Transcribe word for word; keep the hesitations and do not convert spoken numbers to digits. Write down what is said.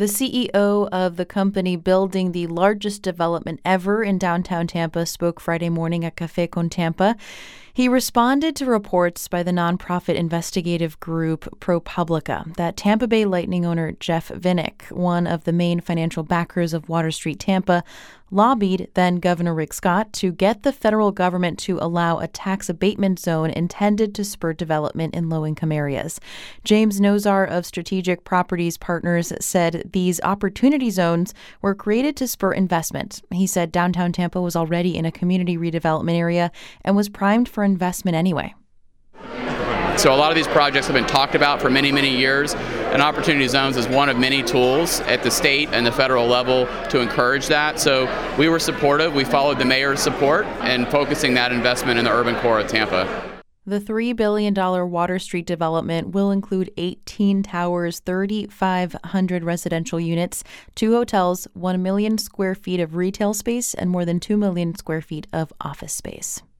The C E O of the company building the largest development ever in downtown Tampa spoke Friday morning at Café con Tampa. He responded to reports by the nonprofit investigative group ProPublica that Tampa Bay Lightning owner Jeff Vinik, one of the main financial backers of Water Street Tampa, lobbied then Governor Rick Scott to get the federal government to allow a tax abatement zone intended to spur development in low-income areas. James Nozar of Strategic Properties Partners said these opportunity zones were created to spur investment. He said downtown Tampa was already in a community redevelopment area and was primed for investment anyway. So a lot of these projects have been talked about for many, many years, and Opportunity Zones is one of many tools at the state and the federal level to encourage that. So we were supportive. We followed the mayor's support in focusing that investment in the urban core of Tampa. The three billion dollars Water Street development will include eighteen towers, three thousand five hundred residential units, two hotels, one million square feet of retail space, and more than two million square feet of office space.